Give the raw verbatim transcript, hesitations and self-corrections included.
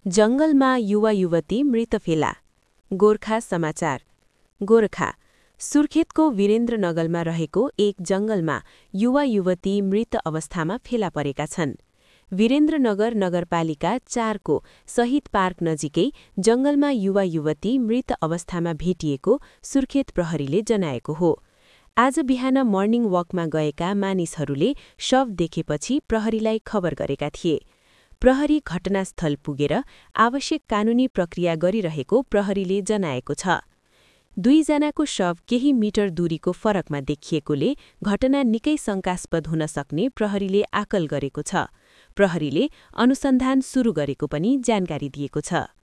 जंगलमा युवा युवती मृत फेला। गोर्खा समाचार। गोरखा सुर्खेतको वीरेन्द्रनगरमा रहेको एक जंगलमा युवा युवती मृत अवस्थामा फेला परेका छन्। वीरेन्द्रनगर नगरपालिका चारको शहीद पार्क नजिकै जंगलमा युवा युवती मृत अवस्थामा भेटिएको सुर्खेत प्रहरीले जनाएको हो। आज बिहान मर्निङ वकमा गएका मानिसहरूले शव देखेपछि प्रहरीलाई खबर गरेका थिए। प्रहरी घटनास्थल पुगेर आवश्यक कानूनी प्रक्रिया गरिरहेको प्रहरीले जनाएको छ। दुईजनाको शव केही मिटर दूरीको फरकमा देखिएकोले घटना निकै शंकास्पद हुन सक्ने प्रहरीले आकल गरेको छ। प्रहरीले अनुसन्धान सुरु गरेको पनि जानकारी दिएको छ।